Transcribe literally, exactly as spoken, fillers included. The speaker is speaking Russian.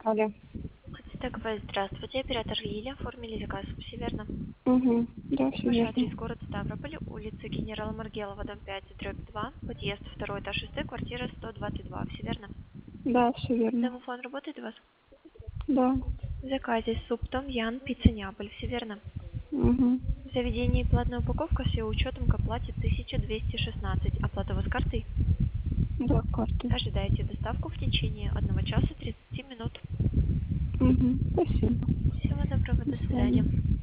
Алло. ТКП, здравствуйте, оператор Лилия, оформили заказ, все верно? Угу. Да, все Ваш верно. адрес город Ставрополь, улица Генерала Маргелова, дом пять, дробь два, подъезд второй, этаж шесть, квартира сто двадцать два, все верно? Да, все верно. Домофон работает у вас? Да. В заказе суп Том Ян, пицца Неаполь, все верно? Угу. В заведении платная упаковка с ее учетом к оплате тысяча двести шестнадцать. Оплата у вас картой? Да, карты. Ожидаете доставку в течение одного часа тридцати минут. Угу. Спасибо. Всего доброго, До до свидания. свидания.